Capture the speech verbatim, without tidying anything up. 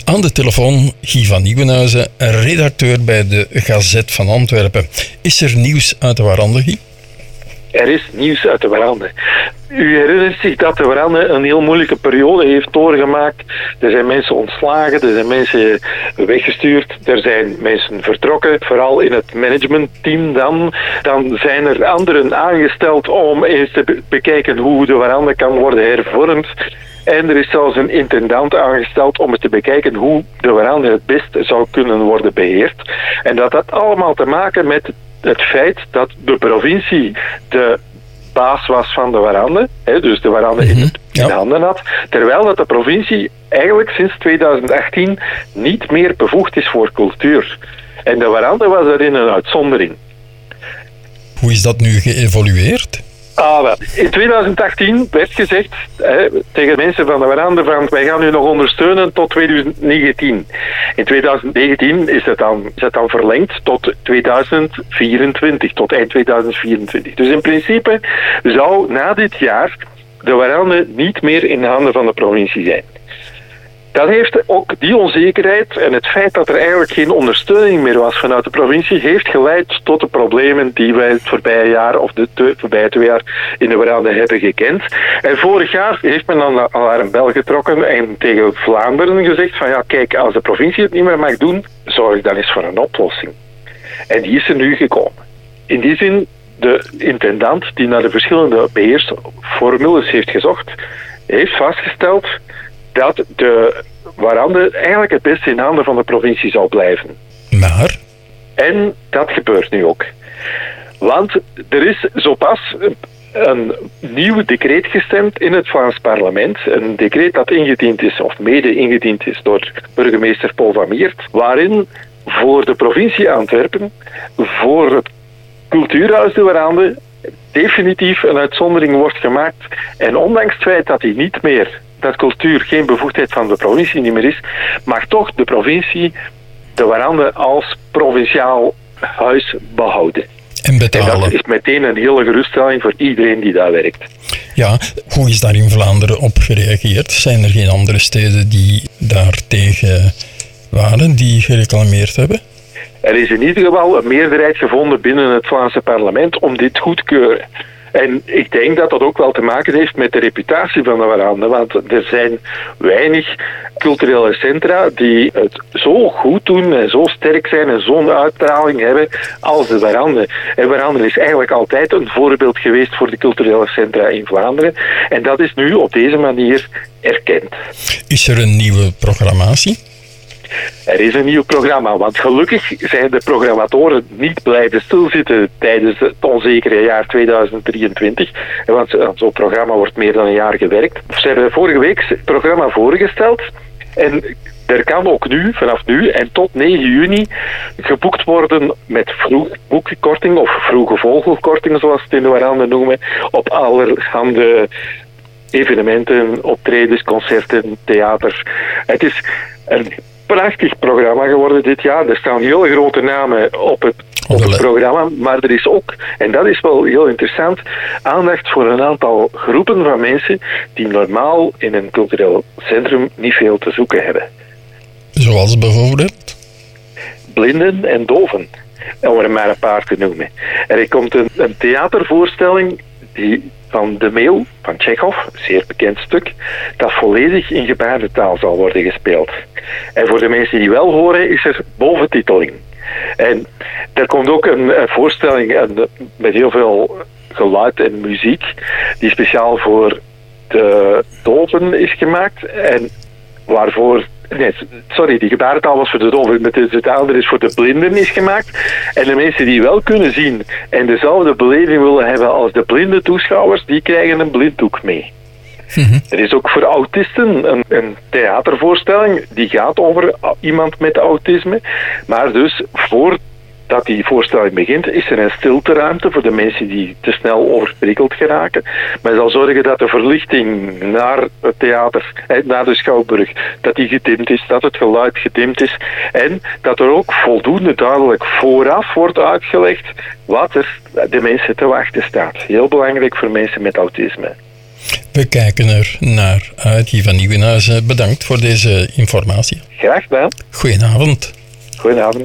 Aan de telefoon Guy van Nieuwenhuizen, redacteur bij de Gazet van Antwerpen. Is er nieuws uit de Warande, Guy? Er is nieuws uit de Warande. U herinnert zich dat de Warande een heel moeilijke periode heeft doorgemaakt. Er zijn mensen ontslagen, er zijn mensen weggestuurd, er zijn mensen vertrokken, vooral in het managementteam dan. Dan zijn er anderen aangesteld om eens te be- bekijken hoe de Warande kan worden hervormd. En er is zelfs een intendant aangesteld om eens te bekijken hoe de Warande het best zou kunnen worden beheerd. En dat had allemaal te maken met het feit dat de provincie de baas was van de Warande, hè, dus de Warande mm-hmm. in, in ja. handen had, terwijl dat de provincie eigenlijk sinds twintig achttien niet meer bevoegd is voor cultuur. En de Warande was daarin een uitzondering. Hoe is dat nu geëvolueerd? Ah, wel. In twintig achttien werd gezegd hè, tegen mensen van de Warande van wij gaan u nog ondersteunen tot twintig negentien. In twintig negentien is het dan, is het dan verlengd tot tweeduizend vierentwintig, tot eind tweeduizend vierentwintig. Dus in principe zou na dit jaar de Warande niet meer in de handen van de provincie zijn. Dat heeft ook die onzekerheid en het feit dat er eigenlijk geen ondersteuning meer was vanuit de provincie, heeft geleid tot de problemen die wij het voorbije jaar of de te, voorbije twee jaar in de Warande hebben gekend. En vorig jaar heeft men dan al een bel getrokken en tegen Vlaanderen gezegd van ja kijk, als de provincie het niet meer mag doen, zorg dan eens voor een oplossing. En die is er nu gekomen. In die zin, de intendant die naar de verschillende beheersformules heeft gezocht, heeft vastgesteld dat de Warande eigenlijk het beste in handen van de provincie zal blijven. Maar? En dat gebeurt nu ook. Want er is zo pas een nieuw decreet gestemd in het Vlaams parlement. Een decreet dat ingediend is, of mede ingediend is door burgemeester Paul van Miert, waarin voor de provincie Antwerpen, voor het cultuurhuis de Warande, definitief een uitzondering wordt gemaakt. En ondanks het feit dat hij niet meer dat cultuur geen bevoegdheid van de provincie niet meer is, mag toch de provincie de Warande als provinciaal huis behouden. En betalen. En dat is meteen een hele geruststelling voor iedereen die daar werkt. Ja, hoe is daar in Vlaanderen op gereageerd? Zijn er geen andere steden die daartegen waren, die gereclameerd hebben? Er is in ieder geval een meerderheid gevonden binnen het Vlaamse parlement om dit goed te keuren. En ik denk dat dat ook wel te maken heeft met de reputatie van de Warande. Want er zijn weinig culturele centra die het zo goed doen en zo sterk zijn en zo'n uitstraling hebben als de Warande. En Warande is eigenlijk altijd een voorbeeld geweest voor de culturele centra in Vlaanderen. En dat is nu op deze manier erkend. Is er een nieuwe programmatie? Er is een nieuw programma, want gelukkig zijn de programmatoren niet blijven stilzitten tijdens het onzekere jaar tweeduizend drieëntwintig. Want zo'n programma wordt meer dan een jaar gewerkt. Ze hebben vorige week het programma voorgesteld en er kan ook nu, vanaf nu en tot negen juni, geboekt worden met vroegboekkorting of vroege vogelkorting, zoals het in de Warande noemen, op allerhande evenementen, optredens, concerten, theater. Het is een prachtig programma geworden dit jaar. Er staan hele grote namen op het, op het programma, maar er is ook, en dat is wel heel interessant, aandacht voor een aantal groepen van mensen die normaal in een cultureel centrum niet veel te zoeken hebben. Zoals bijvoorbeeld? Blinden en doven, om er maar een paar te noemen. Er komt een, een theatervoorstelling die van De Meeuw, van Tchekhov, een zeer bekend stuk, dat volledig in gebarentaal zal worden gespeeld. En voor de mensen die wel horen, is er boventiteling. En er komt ook een, een voorstelling een, met heel veel geluid en muziek, die speciaal voor de doven is gemaakt en waarvoor... Nee, sorry, die gebarentaal was voor de doven, maar het andere is voor de blinden is gemaakt. En de mensen die wel kunnen zien en dezelfde beleving willen hebben als de blinde toeschouwers, die krijgen een blinddoek mee. Mm-hmm. Er is ook voor autisten een, een theatervoorstelling die gaat over iemand met autisme. Maar dus voordat die voorstelling begint, is er een stilteruimte voor de mensen die te snel overprikkeld geraken. Men zal zorgen dat de verlichting naar het theater, naar de Schouwburg, dat die gedimd is, dat het geluid gedimd is. En dat er ook voldoende duidelijk vooraf wordt uitgelegd wat er de mensen te wachten staat. Heel belangrijk voor mensen met autisme. We kijken er naar uit. Guy van Nieuwenhuizen, bedankt voor deze informatie. Graag gedaan. Goedenavond. Goedenavond.